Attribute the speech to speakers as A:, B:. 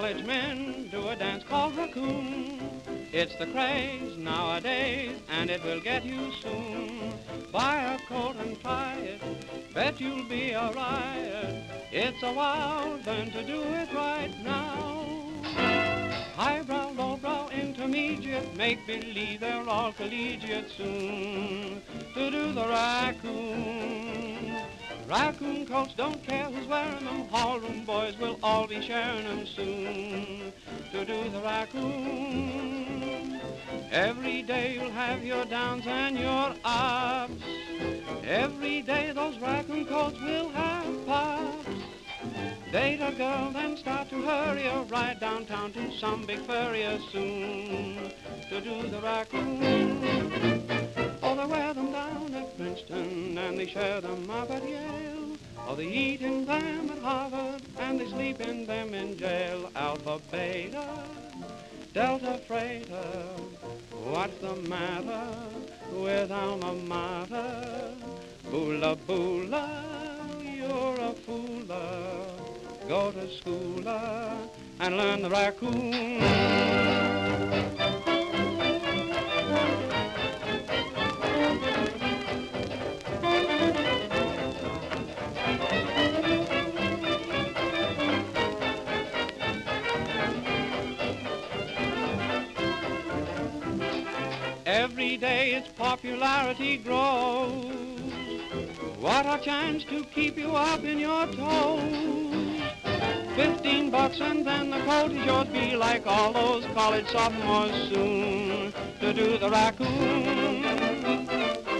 A: college men do a dance called raccoon. It's the craze nowadays, and it will get you soon. Buy a coat and try it, bet you'll be a riot. It's a wow, learn to do it right now. Highbrow, lowbrow, intermediate, make believe they're all collegiate soon. To do the raccoon. Raccoon coats don't care who's wearing them, hallroom boys will all be sharing them soon. To do the raccoon. Every day you'll have your downs and your ups. Every day those raccoon coats will have pups. Date a girl, then start to hurry her right downtown to some big furrier soon. To do the raccoon. Oh, they wear them down at Princeton, and they share them up at Yale. Oh, they eat in them at Harvard, and they sleep in them in jail. Alpha, Beta, Delta, Freighter, what's the matter with Alma Mater? Boola, boola, you're a fooler. Go to school and learn the raccoon. Every day its popularity grows. What a chance to keep you up in your toes. $15 and then the coat is yours. Be like all those college sophomores soon. To do the raccoon.